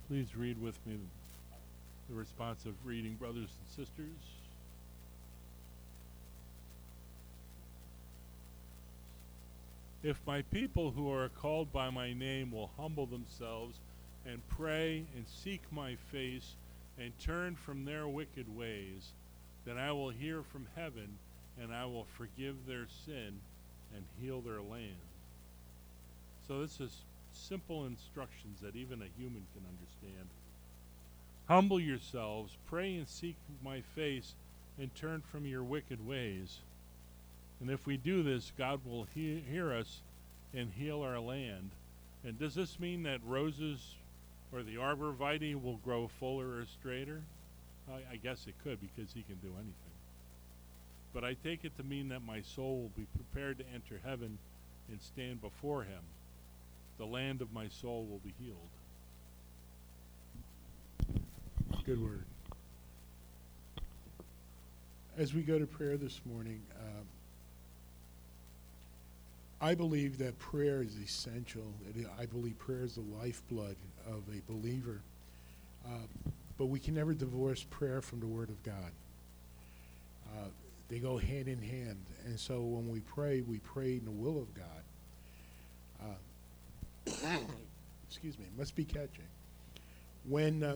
Please read with me the responsive reading, brothers and sisters. If my people who are called by my name will humble themselves and pray and seek my face and turn from their wicked ways, then I will hear from heaven and I will forgive their sin and heal their land. So this is simple instructions that even a human can understand. Humble yourselves, pray and seek my face, and turn from your wicked ways. And if we do this, God will hear us and heal our land. And does this mean that roses or the arborvitae will grow fuller or straighter? I guess it could, because he can do anything. But I take it to mean that my soul will be prepared to enter heaven and stand before him. The land of my soul will be healed. Good word. As we go to prayer this morning, I believe that prayer is essential. I believe prayer is the lifeblood of a believer. But we can never divorce prayer from the Word of God. They go hand in hand. And so when we pray in the will of God. Excuse me, must be catching. When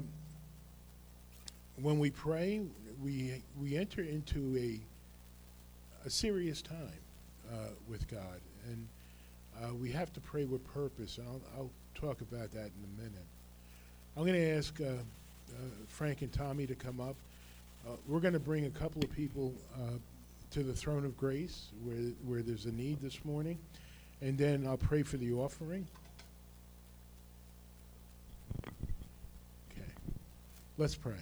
we pray, we enter into a serious time with God, and we have to pray with purpose. And I'll talk about that in a minute. I'm going to ask Frank and Tommy to come up. We're going to bring a couple of people to the throne of grace where there's a need this morning, and then I'll pray for the offering. Okay, let's pray.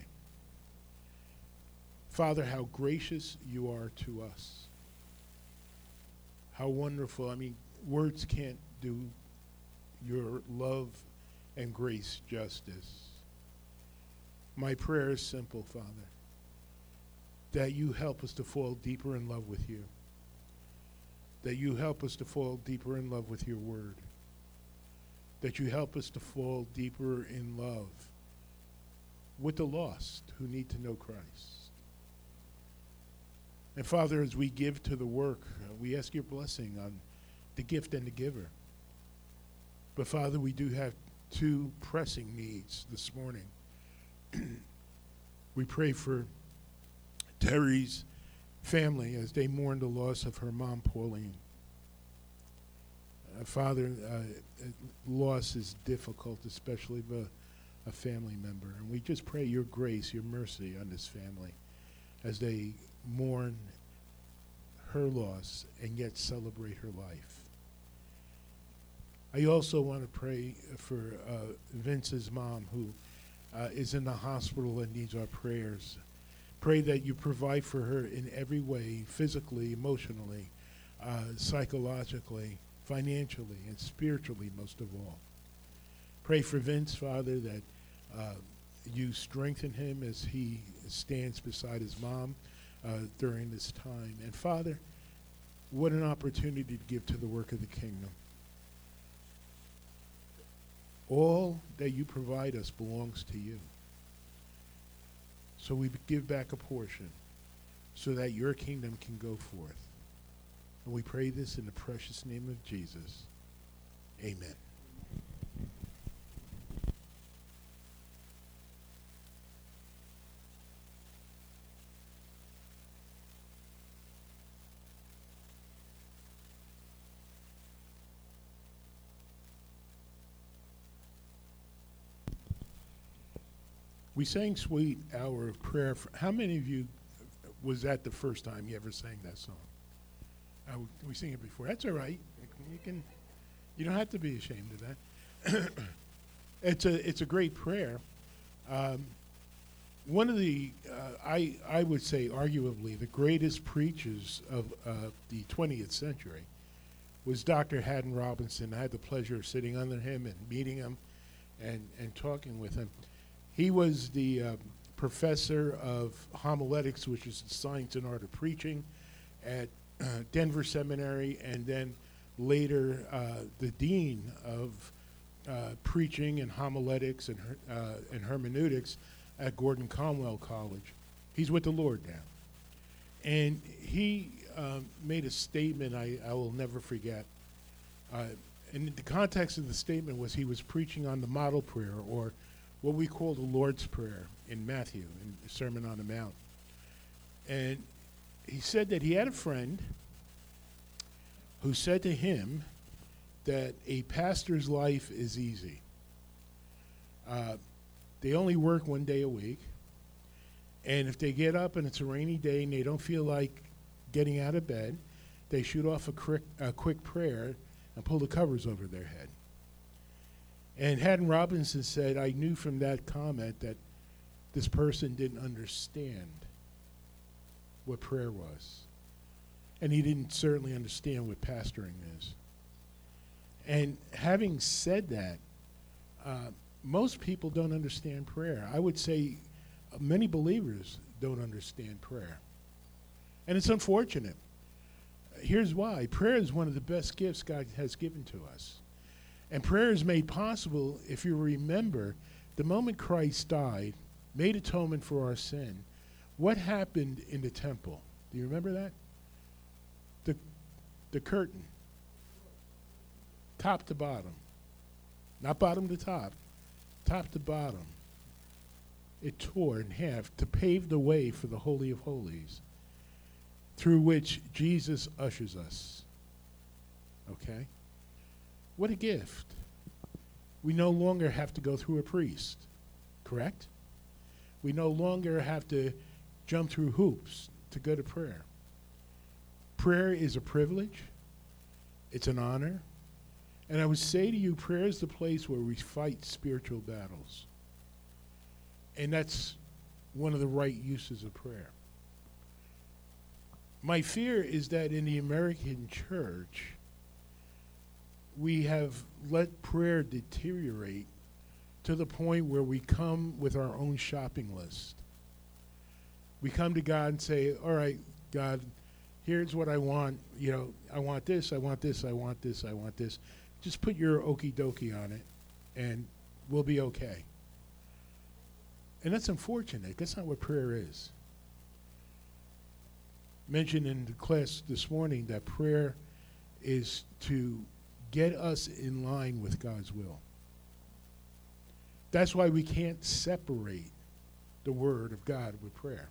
Father, how gracious you are to us. How wonderful. I mean, words can't do your love and grace justice. My prayer is simple, Father, that you help us to fall deeper in love with you, that you help us to fall deeper in love with your word, that you help us to fall deeper in love with the lost who need to know Christ. And Father, as we give to the work, we ask your blessing on the gift and the giver. But Father, we do have two pressing needs this morning. We pray for Terry's family as they mourn the loss of her mom, Pauline. Father, loss is difficult, especially of a family member. And we just pray your grace, your mercy on this family as they mourn her loss and yet celebrate her life. I also want to pray for Vince's mom, who is in the hospital and needs our prayers. Pray that you provide for her in every way, physically, emotionally, psychologically, financially, and spiritually, most of all. Pray for Vince, Father, that you strengthen him as he stands beside his mom during this time. And Father, what an opportunity to give to the work of the kingdom. All that you provide us belongs to you. So we give back a portion so that your kingdom can go forth. And we pray this in the precious name of Jesus. Amen. We sang Sweet Hour of Prayer. How many of you, was that the first time you ever sang that song? We sing it before. That's all right. You don't have to be ashamed of that. It's a great prayer. One of the, I would say arguably, the greatest preachers of the 20th century was Dr. Haddon Robinson. I had the pleasure of sitting under him and meeting him and talking with him. He was the professor of homiletics, which is the science and art of preaching, at Denver Seminary, and then later the dean of preaching and homiletics and hermeneutics at Gordon Conwell College. He's with the Lord now. And he made a statement I will never forget. And the context of the statement was he was preaching on the model prayer, or what we call the Lord's Prayer in Matthew, in the Sermon on the Mount. And he said that he had a friend who said to him that a pastor's life is easy. They only work one day a week, and if they get up and it's a rainy day and they don't feel like getting out of bed, they shoot off a quick prayer and pull the covers over their head. And Haddon Robinson said, I knew from that comment that this person didn't understand what prayer was. And he didn't certainly understand what pastoring is. And having said that, most people don't understand prayer. I would say many believers don't understand prayer. And it's unfortunate. Here's why. Prayer is one of the best gifts God has given to us. And prayer is made possible, if you remember, the moment Christ died, made atonement for our sin, what happened in the temple? Do you remember that? The curtain. Top to bottom. Not bottom to top. Top to bottom. It tore in half to pave the way for the Holy of Holies, through which Jesus ushers us. Okay? What a gift. We no longer have to go through a priest, correct? We no longer have to jump through hoops to go to prayer. Prayer is a privilege. It's an honor. And I would say to you, prayer is the place where we fight spiritual battles. And that's one of the right uses of prayer. My fear is that in the American church, we have let prayer deteriorate to the point where we come with our own shopping list. We come to God and say, all right, God, here's what I want. You know, I want this, I want this, I want this, I want this. Just put your okie dokie on it, and we'll be okay. And that's unfortunate. That's not what prayer is. Mentioned in the class this morning that prayer is to get us in line with God's will. That's why we can't separate the Word of God with prayer.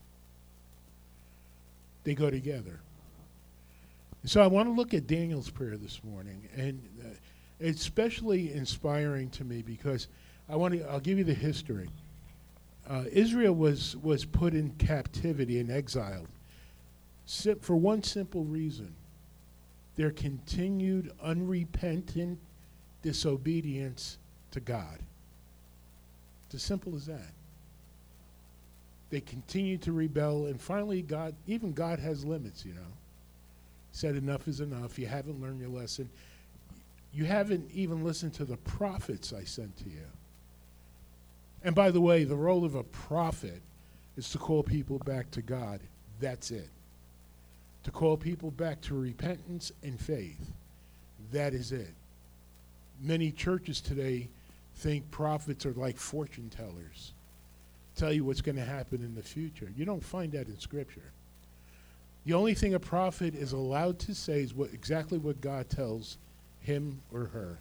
They go together. So I want to look at Daniel's prayer this morning, and it's especially inspiring to me because I'll give you the history. Israel was put in captivity and exiled for one simple reason: their continued unrepentant disobedience to God. It's as simple as that. They continued to rebel, and finally God has limits, you know. Said enough is enough. You haven't learned your lesson. You haven't even listened to the prophets I sent to you. And by the way, the role of a prophet is to call people back to God. That's it. To call people back to repentance and faith. That is it. Many churches today think prophets are like fortune tellers. Tell you what's going to happen in the future. You don't find that in Scripture. The only thing a prophet is allowed to say is exactly what God tells him or her.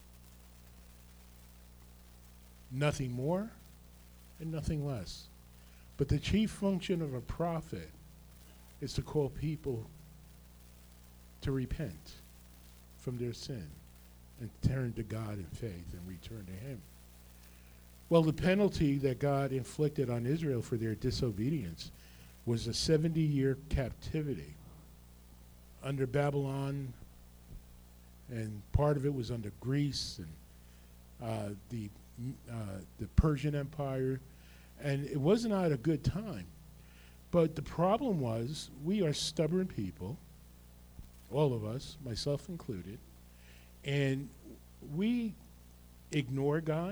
Nothing more and nothing less. But the chief function of a prophet is to call people to repent from their sin and turn to God in faith and return to Him. Well, the penalty that God inflicted on Israel for their disobedience was a 70-year captivity under Babylon, and part of it was under Greece and the Persian Empire, and it was not a good time. But the problem was, we are stubborn people, all of us, myself included, and we ignore God.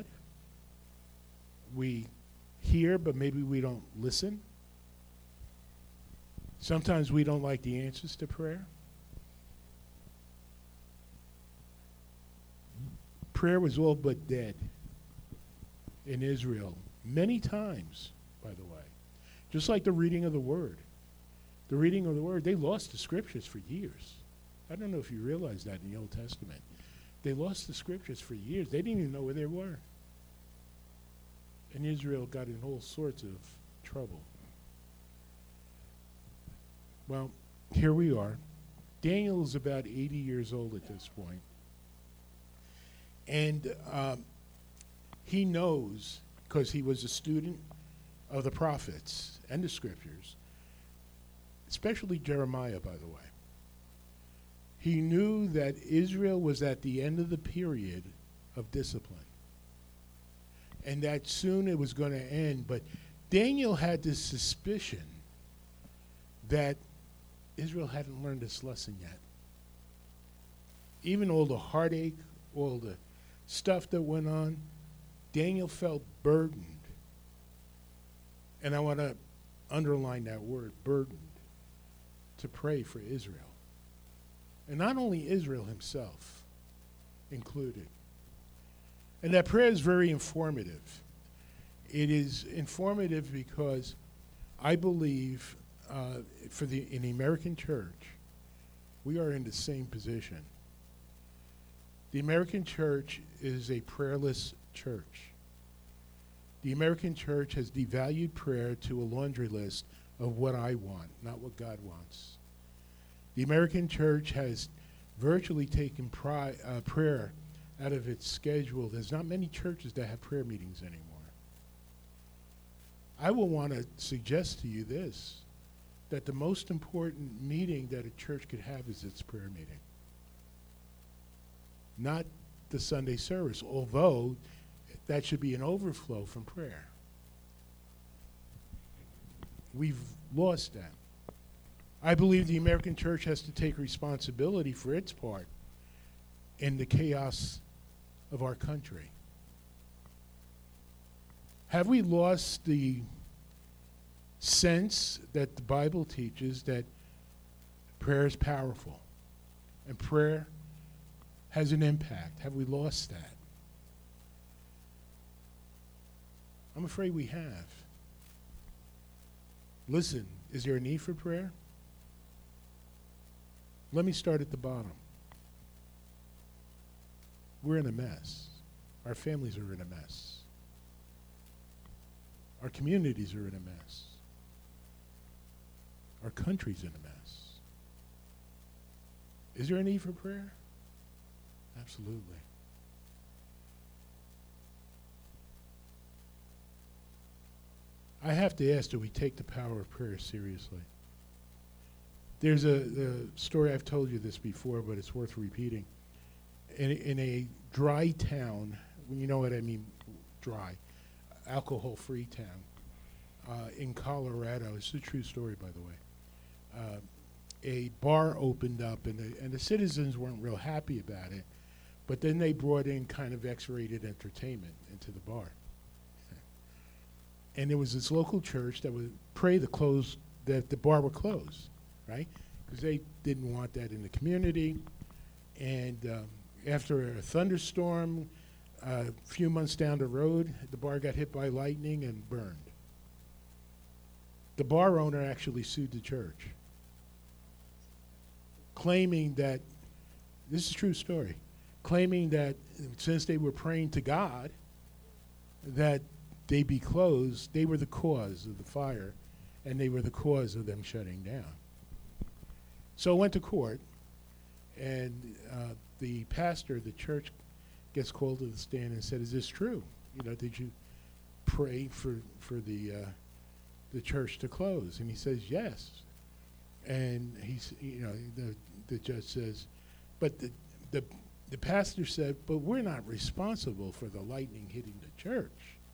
We hear, but maybe we don't listen. Sometimes we don't like the answers to prayer. prayer was all but dead in Israel many times, by the way. Just like the reading of the Word. The reading of the Word, they lost the Scriptures for years. I don't know if you realize that in the Old Testament. They lost the Scriptures for years. They didn't even know where they were. And Israel got in all sorts of trouble. Well, here we are. Daniel is about 80 years old at this point. And he knows, because he was a student of the prophets and the scriptures, especially Jeremiah, by the way. He knew that Israel was at the end of the period of discipline, and that soon it was going to end. But Daniel had this suspicion that Israel hadn't learned this lesson yet. Even all the heartache, all the stuff that went on, Daniel felt burdened. And I want to underline that word, burdened, to pray for Israel. And not only Israel himself included. And that prayer is very informative. It is informative because I believe in the American church, we are in the same position. The American church is a prayerless church. The American church has devalued prayer to a laundry list of what I want, not what God wants. The American church has virtually taken prayer out of its schedule. There's not many churches that have prayer meetings anymore. I will want to suggest to you this, that the most important meeting that a church could have is its prayer meeting. Not the Sunday service, although that should be an overflow from prayer. We've lost that. I believe the American church has to take responsibility for its part in the chaos of our country. Have we lost the sense that the Bible teaches that prayer is powerful and prayer has an impact? Have we lost that? I'm afraid we have. Listen, is there a need for prayer? Let me start at the bottom. We're in a mess. Our families are in a mess. Our communities are in a mess. Our country's in a mess. Is there a need for prayer? Absolutely. I have to ask, do we take the power of prayer seriously? There's a story, I've told you this before, but it's worth repeating. In a dry town, you know what I mean, dry, alcohol-free town in Colorado, it's a true story, by the way, a bar opened up, and the citizens weren't real happy about it, but then they brought in kind of X-rated entertainment into the bar. And there was this local church that would pray that the bar would close, right? Because they didn't want that in the community. And after a thunderstorm, a few months down the road, the bar got hit by lightning and burned. The bar owner actually sued the church, claiming that, this is a true story, claiming that since they were praying to God, that they be closed, they were the cause of the fire, and they were the cause of them shutting down. So it went to court, and the pastor of the church gets called to the stand and said, "Is this true? Did you pray for the church to close?" And he says, "Yes." And the judge says, "But the pastor said, but we're not responsible for the lightning hitting the church."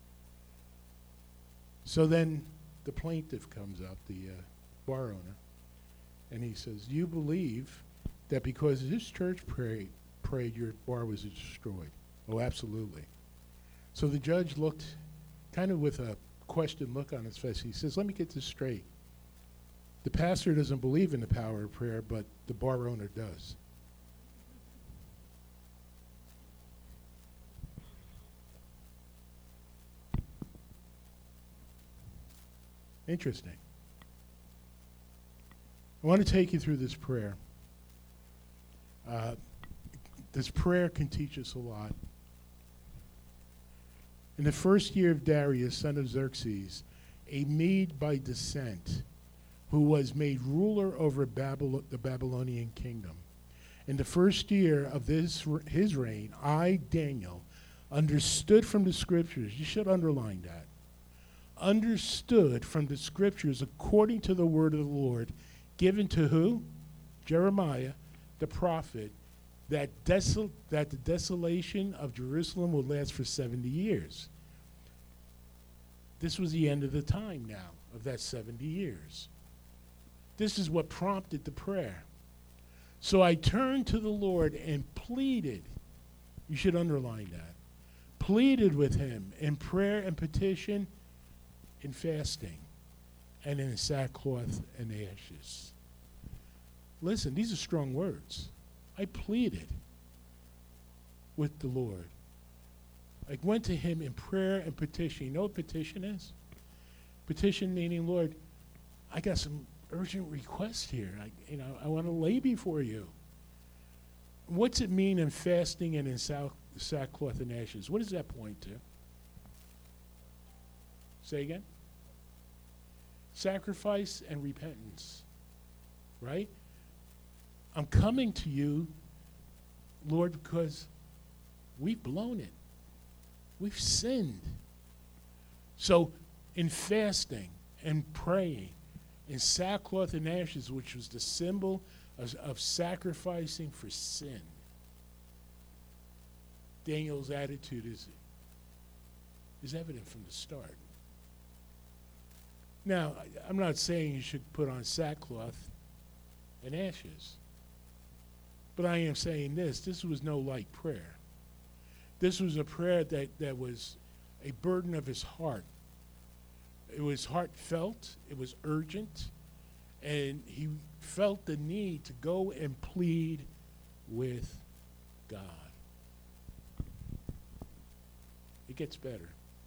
So then the plaintiff comes up, the bar owner, and he says, "You believe that because this church prayed, your bar was destroyed?" "Oh, absolutely." So the judge looked kind of with a questioned look on his face. He says, "Let me get this straight. The pastor doesn't believe in the power of prayer, but the bar owner does." Interesting. I want to take you through this prayer. This prayer can teach us a lot. In the first year of Darius, son of Xerxes, a Mede by descent, who was made ruler over the Babylonian kingdom. In the first year of his reign, I, Daniel, understood from the scriptures, you should underline that, understood from the scriptures according to the word of the Lord, given to who? Jeremiah, the prophet, that the desolation of Jerusalem would last for 70 years. This was the end of the time now of that 70 years. This is what prompted the prayer. So I turned to the Lord and pleaded, you should underline that, pleaded with him in prayer and petition, in fasting, and in sackcloth and ashes. Listen, these are strong words. I pleaded with the Lord. I went to him in prayer and petition. You know what petition is? Petition meaning, Lord, I got some urgent request here. I want to lay before you. What's it mean in fasting and in sackcloth and ashes? What does that point to? Say again? Sacrifice and repentance, right? I'm coming to you, Lord, because we've blown it. We've sinned. So in fasting and praying, in sackcloth and ashes, which was the symbol of sacrificing for sin, Daniel's attitude is evident from the start. Now, I'm not saying you should put on sackcloth and ashes, but I am saying this was no light prayer. This was a prayer that was a burden of his heart. It was heartfelt, it was urgent, and he felt the need to go and plead with God. It gets better.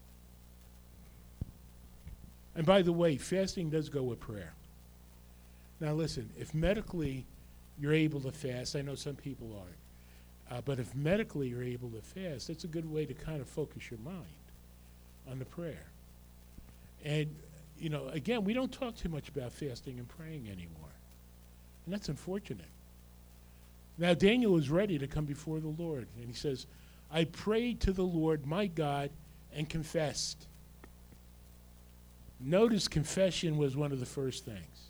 And by the way, fasting does go with prayer. Now listen, if medically you're able to fast, I know some people aren't, but if medically you're able to fast, that's a good way to kind of focus your mind on the prayer. And, again, we don't talk too much about fasting and praying anymore. And that's unfortunate. Now, Daniel was ready to come before the Lord. And he says, I prayed to the Lord my God and confessed. Notice confession was one of the first things.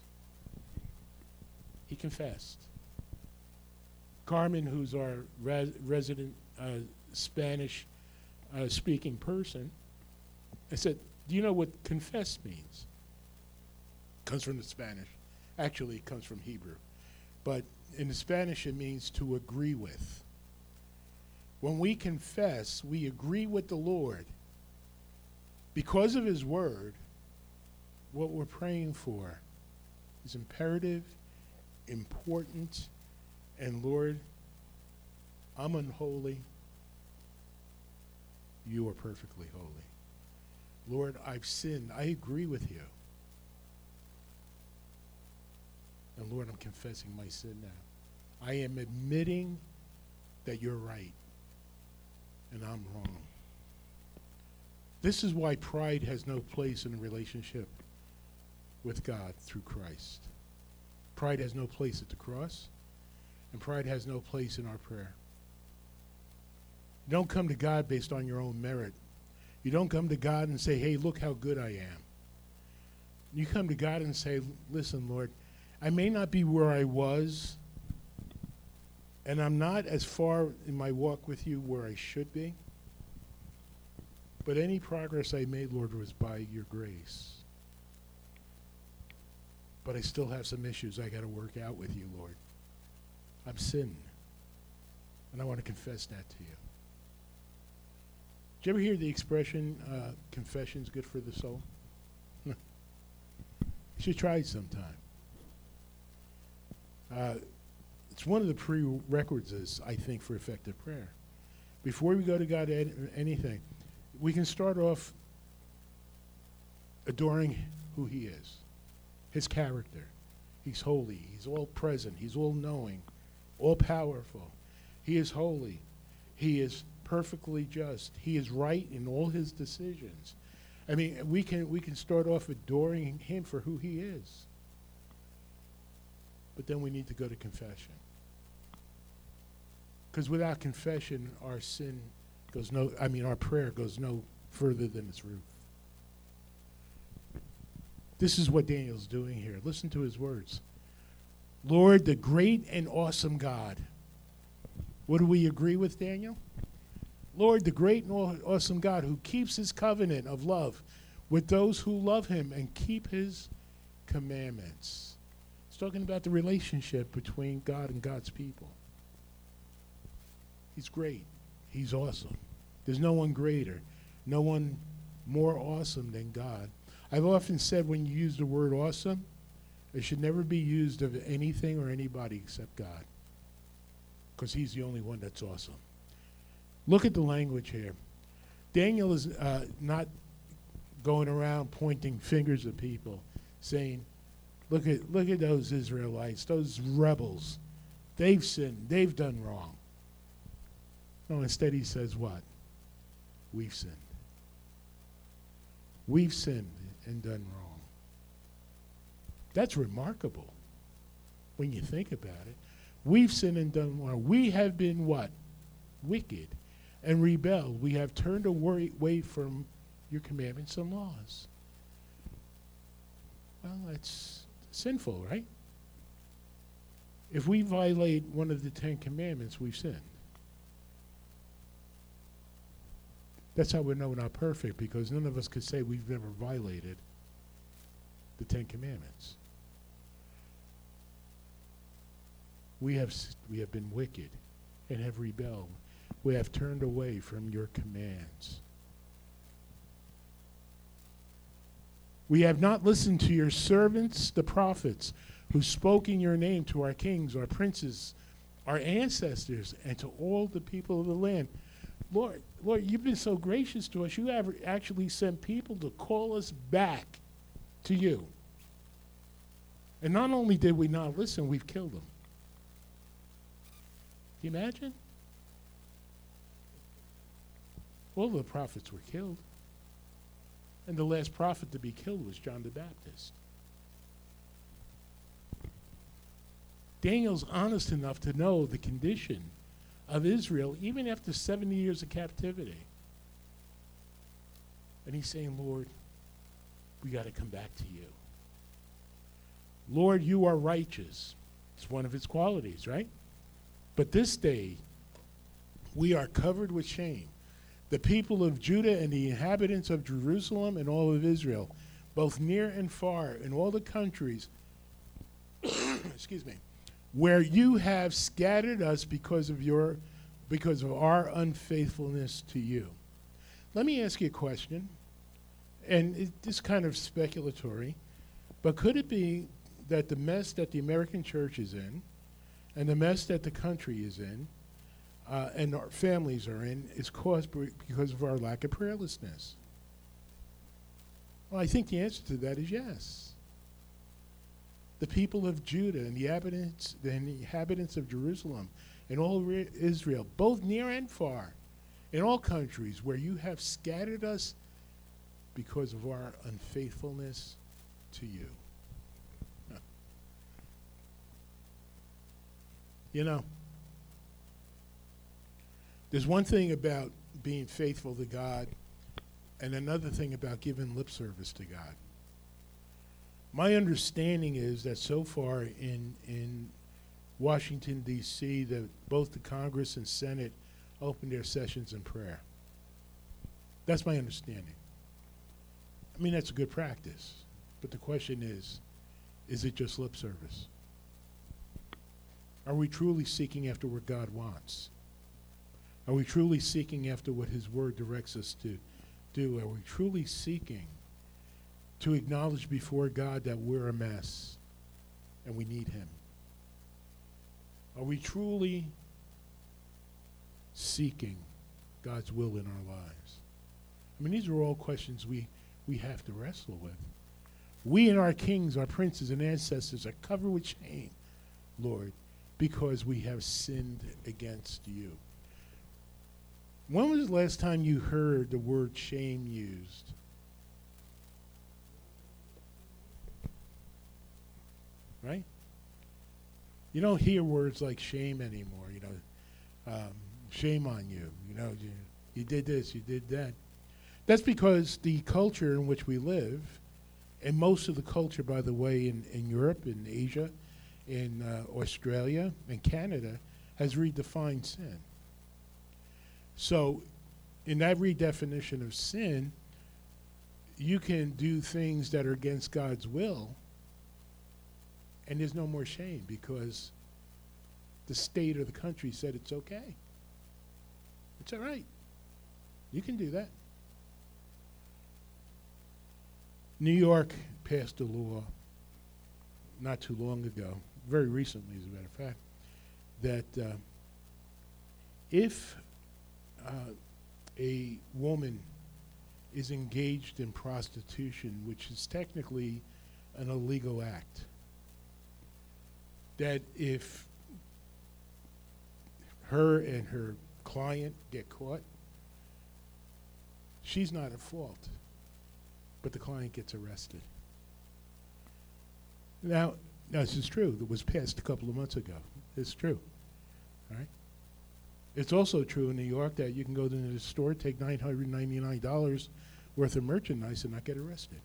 He confessed. Carmen, who's our resident Spanish speaking person, I said, do you know what confess means? Comes from the Spanish. Actually, it comes from Hebrew. But in the Spanish, it means to agree with. When we confess, we agree with the Lord. Because of his word, what we're praying for is imperative, important, and Lord, I'm unholy. You are perfectly holy. Lord, I've sinned. I agree with you. And Lord, I'm confessing my sin now. I am admitting that you're right and I'm wrong. This is why pride has no place in a relationship with God through Christ. Pride has no place at the cross, and pride has no place in our prayer. You don't come to God based on your own merit. You don't come to God and say, hey, look how good I am. You come to God and say, listen, Lord, I may not be where I was, and I'm not as far in my walk with you where I should be, but any progress I made, Lord, was by your grace. But I still have some issues I got to work out with you, Lord. I'm sinning, and I want to confess that to you. Did you ever hear the expression, confession's good for the soul? You should try it sometime. It's one of the prerequisites, I think, for effective prayer. Before we go to God anything, we can start off adoring who he is, his character. He's holy. He's all present. He's all knowing, all powerful. He is holy. He is perfectly just. He is right in all his decisions. I mean, we can start off adoring him for who he is. But then we need to go to confession. Because without confession, our prayer goes no further than its roof. This is what Daniel's doing here. Listen to his words. Lord, the great and awesome God. What do we agree with, Daniel? Lord, the great and awesome God who keeps his covenant of love with those who love him and keep his commandments. It's talking about the relationship between God and God's people. He's great. He's awesome. There's no one greater, no one more awesome than God. I've often said when you use the word awesome, it should never be used of anything or anybody except God, because he's the only one that's awesome. Look at the language here. Daniel is not going around pointing fingers at people, saying, look at those Israelites, those rebels. They've sinned. They've done wrong. No, instead he says what? We've sinned. We've sinned and done wrong. That's remarkable when you think about it. We've sinned and done wrong. We have been what? Wicked and rebelled. We have turned away from your commandments and laws. Well, that's sinful, right? If we violate one of the 10 commandments, we've sinned. That's how we know we're not perfect, because none of us could say we've never violated the 10 commandments. We have been wicked and have rebelled. We have turned away from your commands. We have not listened to your servants, the prophets, who spoke in your name to our kings, our princes, our ancestors, and to all the people of the land. Lord, you've been so gracious to us. You have actually sent people to call us back to you. And not only did we not listen, we've killed them. Can you imagine? All the prophets were killed. And the last prophet to be killed was John the Baptist. Daniel's honest enough to know the condition of Israel, even after 70 years of captivity. And he's saying, Lord, we got to come back to you. Lord, you are righteous. It's one of his qualities, right? But this day, we are covered with shame. The people of Judah and the inhabitants of Jerusalem and all of Israel, both near and far, in all the countries, excuse me, where you have scattered us because of our unfaithfulness to you. Let me ask you a question, and it's kind of speculatory, but could it be that the mess that the American church is in, and the mess that the country is in, and our families are in, is caused because of our lack of prayerlessness? Well, I think the answer to that is yes. The people of Judah and the inhabitants of Jerusalem and all Israel, both near and far, in all countries where you have scattered us because of our unfaithfulness to you. Huh. You know, there's one thing about being faithful to God and another thing about giving lip service to God. My understanding is that so far in Washington, D.C., that both the Congress and Senate opened their sessions in prayer. That's my understanding. I mean, that's a good practice. But the question is it just lip service? Are we truly seeking after what God wants? Are we truly seeking after what his word directs us to do? Are we truly seeking to acknowledge before God that we're a mess and we need him? Are we truly seeking God's will in our lives? I mean, these are all questions we have to wrestle with. We and our kings, our princes and ancestors are covered with shame, Lord, because we have sinned against you. When was the last time you heard the word shame used? Right? You don't hear words like shame anymore, shame on you, you did this, you did that. That's because the culture in which we live, and most of the culture, by the way, in Europe, in Asia, in Australia, and Canada, has redefined sin. So in that redefinition of sin, you can do things that are against God's will, and there's no more shame because the state or the country said it's okay. It's all right. You can do that. New York passed a law not too long ago, very recently as a matter of fact, that if a woman is engaged in prostitution, which is technically an illegal act, that if her and her client get caught, she's not at fault, but the client gets arrested. Now this is true. It was passed a couple of months ago. It's true. All right? It's also true in New York that you can go to the store, take $999 worth of merchandise and not get arrested.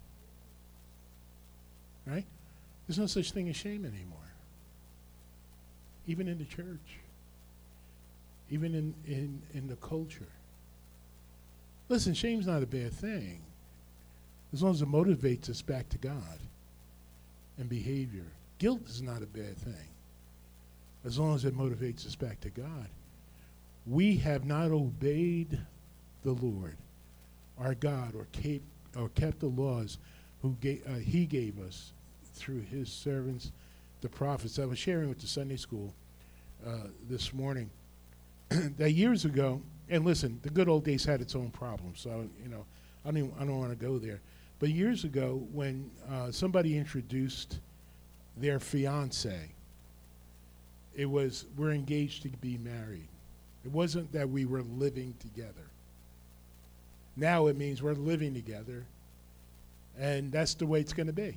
Right? There's no such thing as shame anymore. Even in the church. Even in the culture. Listen, shame's not a bad thing, as long as it motivates us back to God and behavior. Guilt is not a bad thing, as long as it motivates us back to God. We have not obeyed the Lord, our God, or kept the laws He gave us through His servants, the prophets. I was sharing with the Sunday school this morning that years ago, and listen, the good old days had its own problems, so I don't want to go there. But years ago, when somebody introduced their fiance, it was, we're engaged to be married. It wasn't that we were living together. Now it means we're living together, and that's the way it's going to be.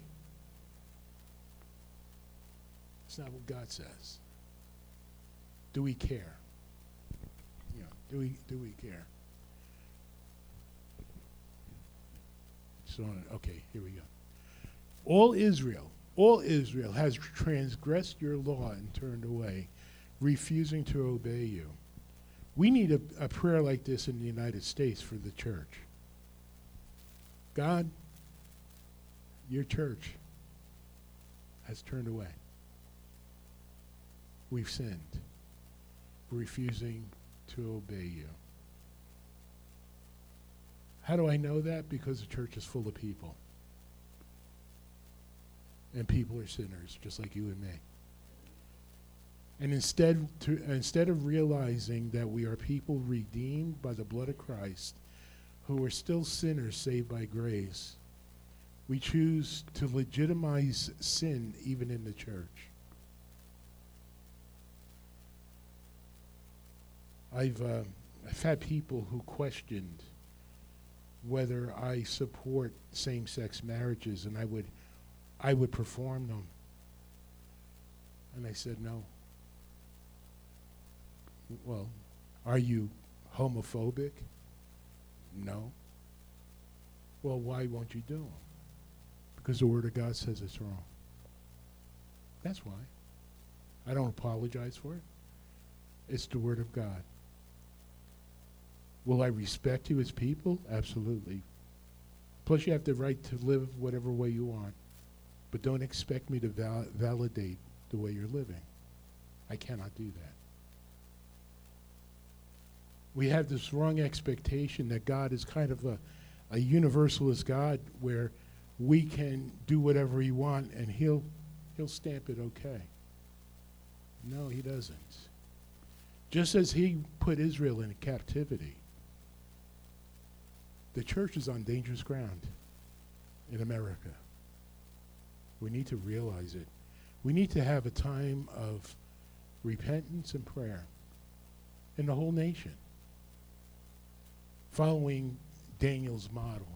It's not what God says. Do we care? Do we care? So, okay, here we go. All Israel has transgressed your law and turned away, refusing to obey you. We need a prayer like this in the United States for the church. God, your church has turned away. We've sinned. We're refusing to obey you. How do I know that? Because the church is full of people. And people are sinners, just like you and me. And instead of realizing that we are people redeemed by the blood of Christ, who are still sinners saved by grace, we choose to legitimize sin even in the church. I've had people who questioned whether I support same-sex marriages, and I would perform them. And I said, no. Well, are you homophobic? No. Well, why won't you do them? Because the Word of God says it's wrong. That's why. I don't apologize for it. It's the Word of God. Will I respect you as people? Absolutely. Plus, you have the right to live whatever way you want. But don't expect me to validate the way you're living. I cannot do that. We have this wrong expectation that God is kind of a universalist God where we can do whatever He wants and He'll stamp it okay. No, He doesn't. Just as He put Israel in captivity, the church is on dangerous ground in America. We need to realize it. We need to have a time of repentance and prayer in the whole nation, following Daniel's model.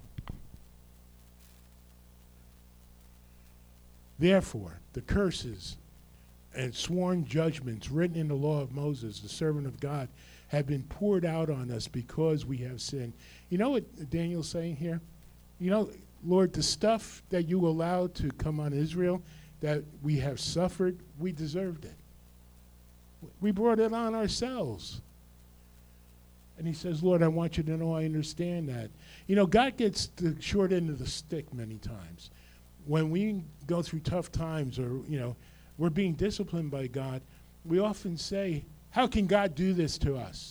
Therefore, the curses and sworn judgments written in the law of Moses, the servant of God, have been poured out on us because we have sinned. You know what Daniel's saying here? You know, Lord, the stuff that you allowed to come on Israel, that we have suffered, we deserved it. We brought it on ourselves. And he says, Lord, I want you to know I understand that. You know, God gets the short end of the stick many times. When we go through tough times or, you know, we're being disciplined by God, we often say, how can God do this to us?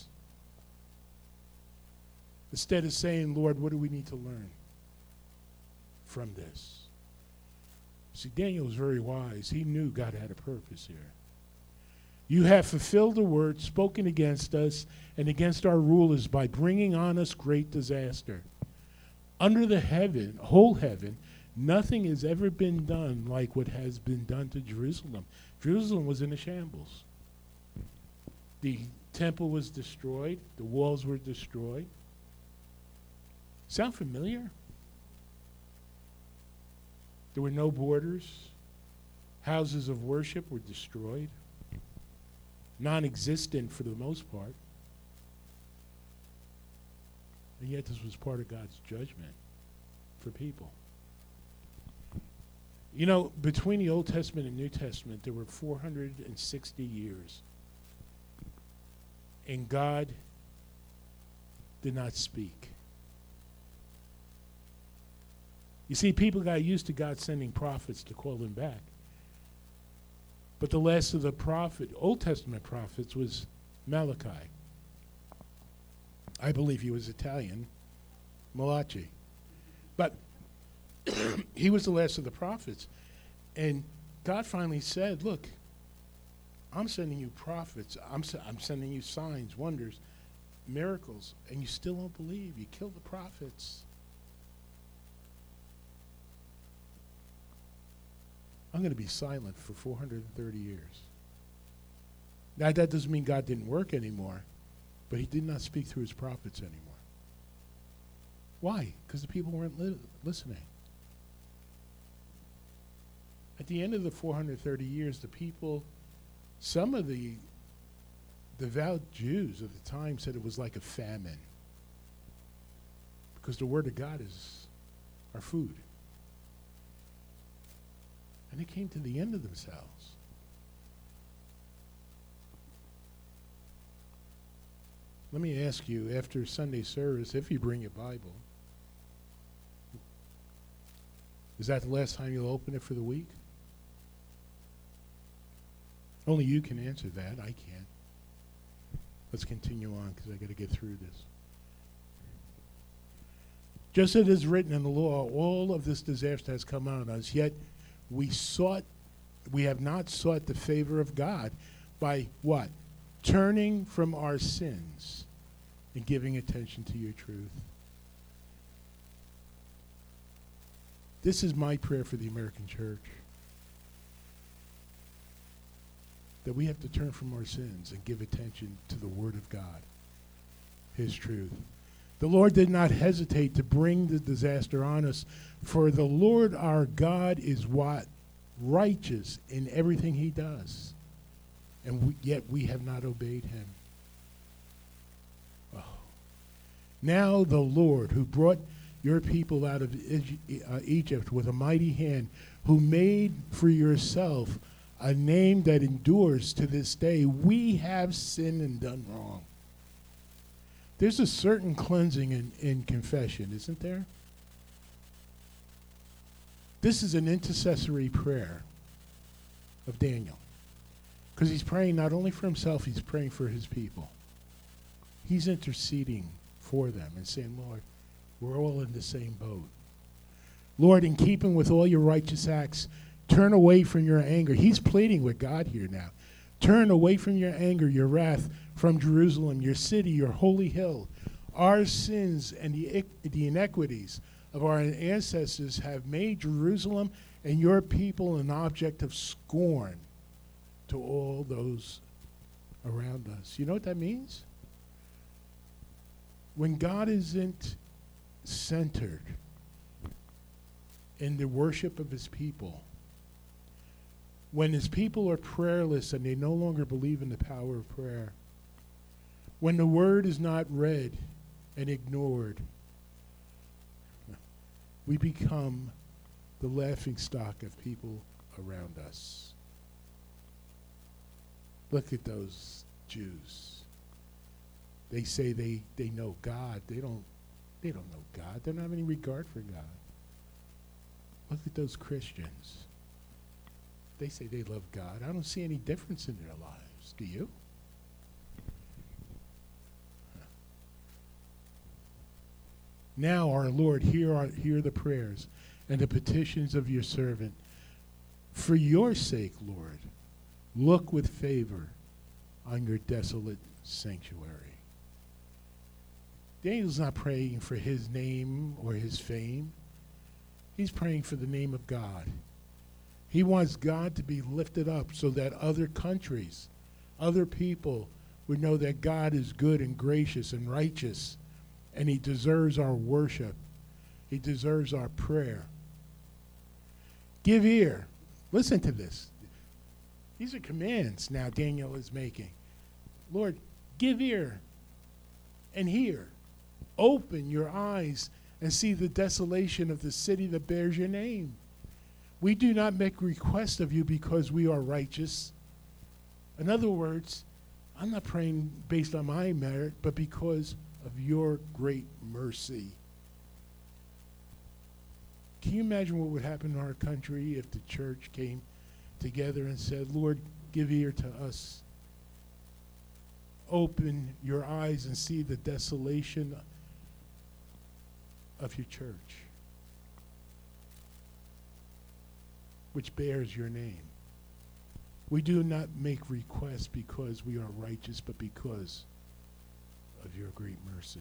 Instead of saying, Lord, what do we need to learn from this? See, Daniel was very wise. He knew God had a purpose here. You have fulfilled the word spoken against us and against our rulers by bringing on us great disaster. Under the heaven, whole heaven, nothing has ever been done like what has been done to Jerusalem. Jerusalem was in a shambles. The temple was destroyed. The walls were destroyed. Sound familiar? There were no borders. Houses of worship were destroyed. Non-existent for the most part. And yet this was part of God's judgment for people. You know, between the Old Testament and New Testament, there were 460 years. And God did not speak. You see, people got used to God sending prophets to call them back. But the last of the Old Testament prophets was Malachi. I believe he was Italian, Malachi. But he was the last of the prophets. And God finally said, look, I'm sending you prophets. I'm sending you signs, wonders, miracles, and you still don't believe. You killed the prophets. I'm going to be silent for 430 years. Now, that doesn't mean God didn't work anymore, but he did not speak through his prophets anymore. Why? Because the people weren't listening. At the end of the 430 years, the people, some of the devout Jews of the time said it was like a famine, because the word of God is our food. And they came to the end of themselves. Let me ask you, after Sunday service, if you bring your Bible, is that the last time you'll open it for the week? Only you can answer that. I can't. Let's continue on because I got to get through this. Just as it is written in the law, all of this disaster has come on us, yet we have not sought the favor of God by what? Turning from our sins and giving attention to your truth. This is my prayer for the American church. That we have to turn from our sins and give attention to the Word of God, His truth. The Lord did not hesitate to bring the disaster on us, for the Lord our God is what? Righteous in everything He does. And yet we have not obeyed Him. Oh. Now the Lord, who brought your people out of Egypt with a mighty hand, who made for yourself a name that endures to this day, we have sinned and done wrong. There's a certain cleansing in confession, isn't there? This is an intercessory prayer of Daniel, because he's praying not only for himself, he's praying for his people. He's interceding for them and saying, Lord, we're all in the same boat. Lord, in keeping with all your righteous acts, turn away from your anger. He's pleading with God here now. Turn away from your anger, your wrath from Jerusalem, your city, your holy hill. Our sins and the iniquities of our ancestors have made Jerusalem and your people an object of scorn to all those around us. You know what that means? When God isn't centered in the worship of his people, when his people are prayerless and they no longer believe in the power of prayer, when the word is not read and ignored, we become the laughingstock of people around us. Look at those Jews. They say they know God. They don't know God. They don't have any regard for God. Look at those Christians. They say they love God. I don't see any difference in their lives. Do you? Now, our Lord, hear the prayers and the petitions of your servant. For your sake, Lord, look with favor on your desolate sanctuary. Daniel's not praying for his name or his fame. He's praying for the name of God. He wants God to be lifted up so that other countries, other people would know that God is good and gracious and righteous, and he deserves our worship. He deserves our prayer. Give ear. Listen to this. These are commands now Daniel is making. Lord, give ear and hear. Open your eyes and see the desolation of the city that bears your name. We do not make request of you because we are righteous. In other words, I'm not praying based on my merit, but because of your great mercy. Can you imagine what would happen in our country if the church came together and said, Lord, give ear to us. Open your eyes and see the desolation of your church, which bears your name. We do not make requests because we are righteous, but because of your great mercy.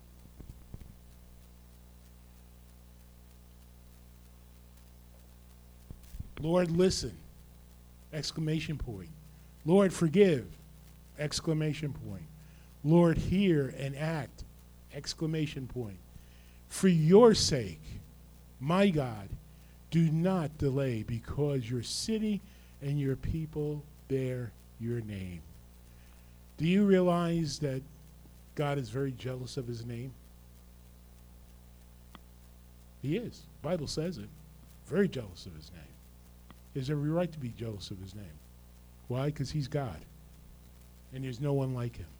Lord, listen! Exclamation point. Lord, forgive! Exclamation point. Lord, hear and act! Exclamation point. For your sake, my God, do not delay, because your city and your people bear your name. Do you realize that God is very jealous of his name? He is. The Bible says it. Very jealous of his name. He has every right to be jealous of his name. Why? Because he's God. And there's no one like him.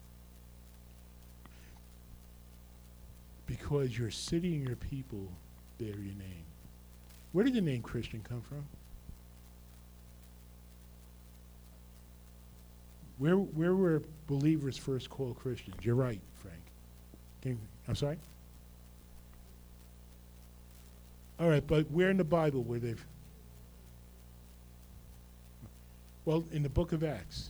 Because your city and your people bear your name. Where did the name Christian come from? Where were believers first called Christians? You're right, Frank. I'm sorry? All right, but where in the Bible were they? Well, in the book of Acts.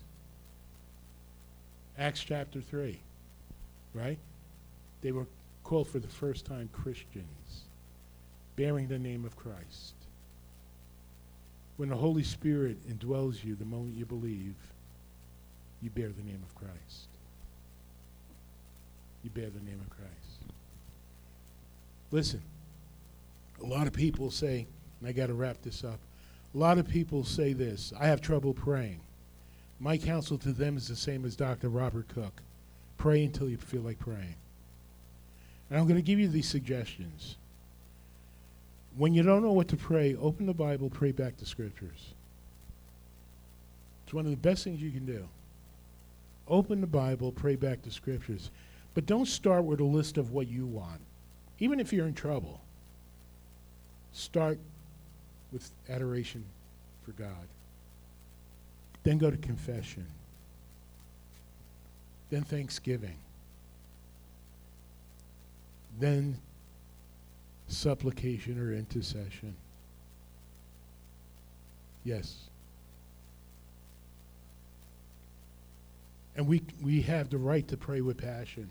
Acts chapter 3, right? They were called for the first time Christians, bearing the name of Christ. When the Holy Spirit indwells you the moment you believe, you bear the name of Christ. You bear the name of Christ. Listen, a lot of people say, and I got to wrap this up, a lot of people say this: I have trouble praying. My counsel to them is the same as Dr. Robert Cook. Pray until you feel like praying. And I'm going to give you these suggestions. When you don't know what to pray, open the Bible, pray back the scriptures. It's one of the best things you can do. Open the Bible, pray back the scriptures. But don't start with a list of what you want. Even if you're in trouble, start with adoration for God. Then go to confession. Then thanksgiving. Then supplication or intercession. Yes. And we have the right to pray with passion.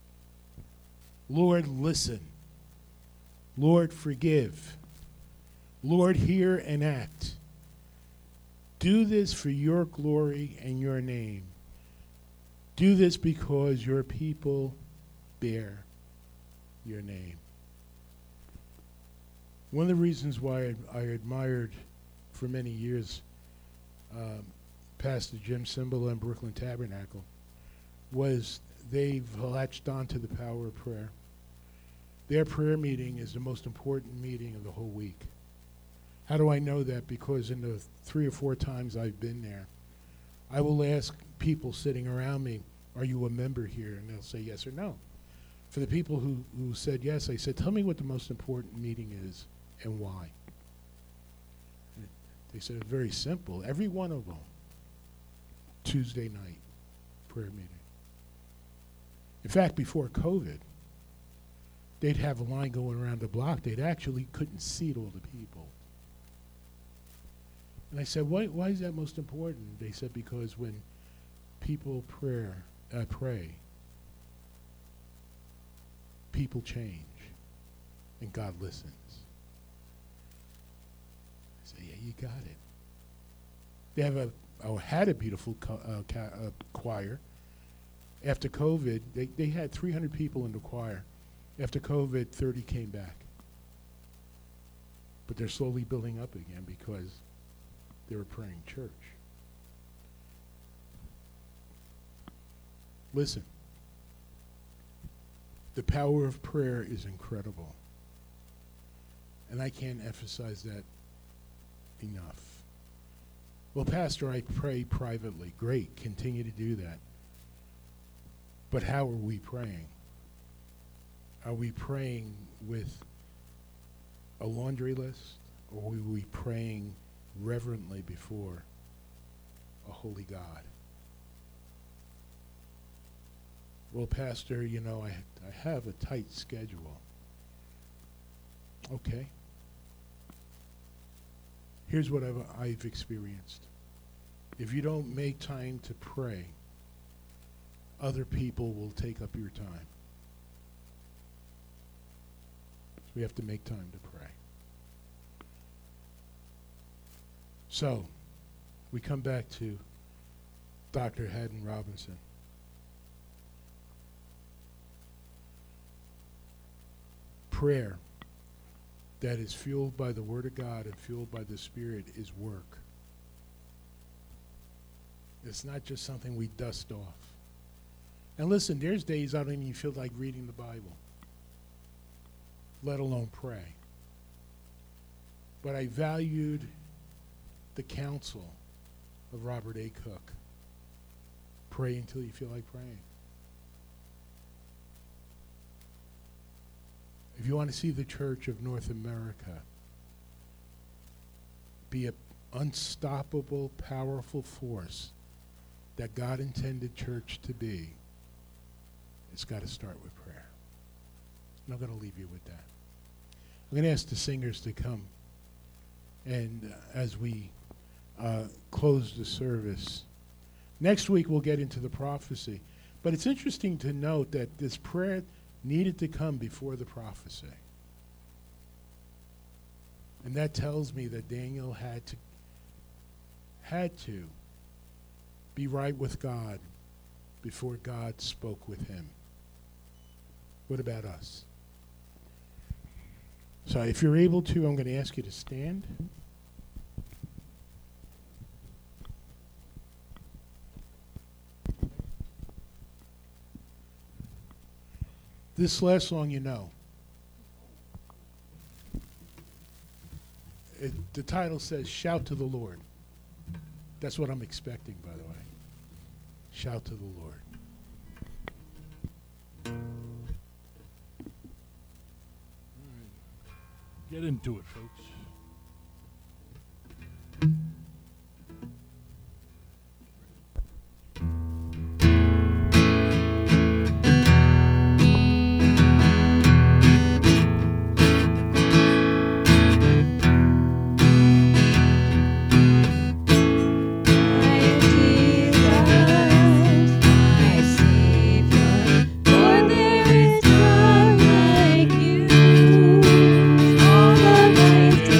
Lord, listen. Lord, forgive. Lord, hear and act. Do this for your glory and your name. Do this because your people bear your name. One of the reasons why I admired for many years Pastor Jim Cymbala and Brooklyn Tabernacle was they've latched on to the power of prayer. Their prayer meeting is the most important meeting of the whole week. How do I know that? Because in the 3 or 4 times I've been there, I will ask people sitting around me, are you a member here? And they'll say yes or no. For the people who said yes, I said, tell me what the most important meeting is and why. And they said, it's very simple. Every one of them, Tuesday night prayer meeting. In fact, before COVID, they'd have a line going around the block. They'd actually couldn't seat all the people. And I said, why is that most important? They said, because when people pray, people change, and God listens. I said, yeah, you got it. They have had a beautiful choir. After COVID, they had 300 people in the choir. After COVID, 30 came back. But they're slowly building up again because they were praying church. Listen, the power of prayer is incredible. And I can't emphasize that enough. Well, Pastor, I pray privately. Great, continue to do that. But how are we praying? Are we praying with a laundry list, or are we praying reverently before a holy God? Well, Pastor, you know, I have a tight schedule. Okay. Here's what I've experienced. If you don't make time to pray, other people will take up your time. So we have to make time to pray. So, we come back to Dr. Haddon Robinson. Prayer that is fueled by the Word of God and fueled by the Spirit is work. It's not just something we dust off. And listen, there's days I don't even feel like reading the Bible, let alone pray. But I valued the counsel of Robert A. Cook. Pray until you feel like praying. If you want to see the Church of North America be an unstoppable, powerful force that God intended church to be, it's got to start with prayer. And I'm going to leave you with that. I'm going to ask the singers to come. And as we close the service, next week we'll get into the prophecy. But it's interesting to note that this prayer needed to come before the prophecy. And that tells me that Daniel had to be right with God before God spoke with him. What about us? So if you're able to, I'm going to ask you to stand. This last song you know. The title says, Shout to the Lord. That's what I'm expecting, by the way. Shout to the Lord. All right. Get into it, folks. For there is none like you, all the mighty.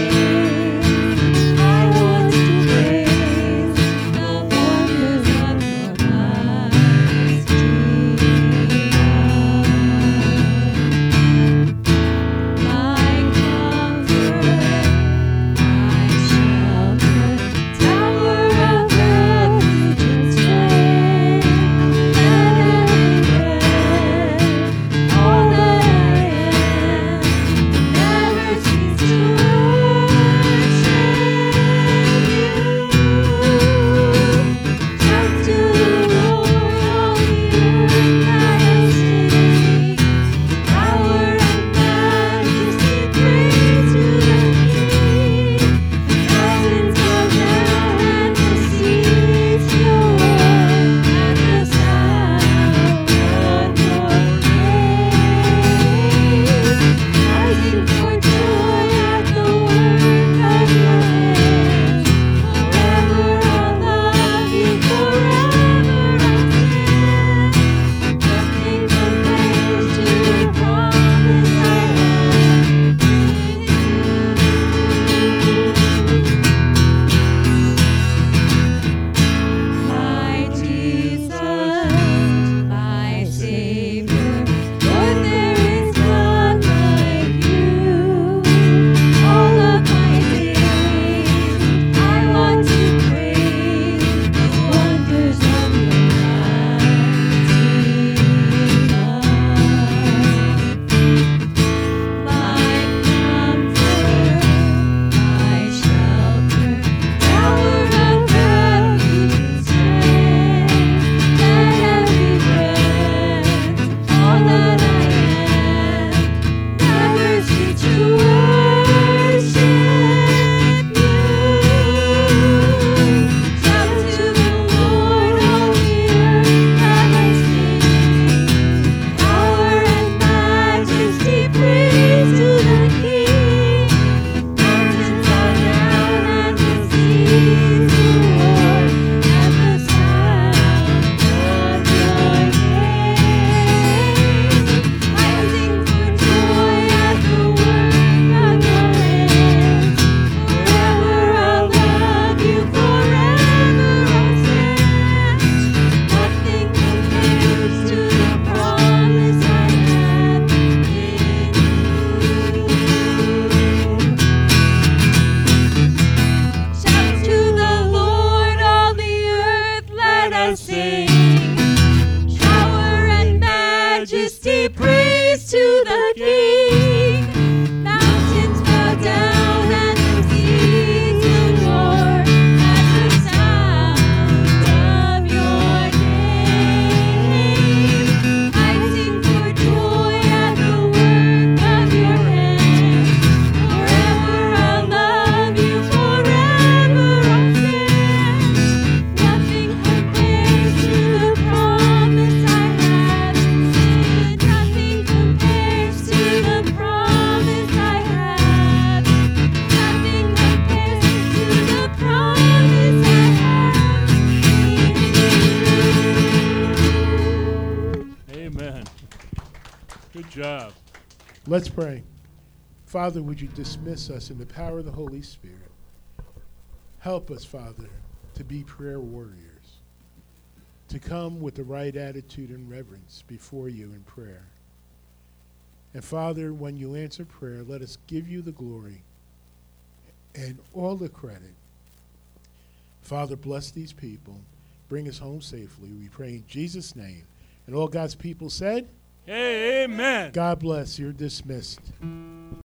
Let's pray. Father, would you dismiss us in the power of the Holy Spirit? Help us, Father, to be prayer warriors, to come with the right attitude and reverence before you in prayer. And Father, when you answer prayer, let us give you the glory and all the credit. Father, bless these people. Bring us home safely. We pray in Jesus' name. And all God's people said, Amen. God bless. You're dismissed.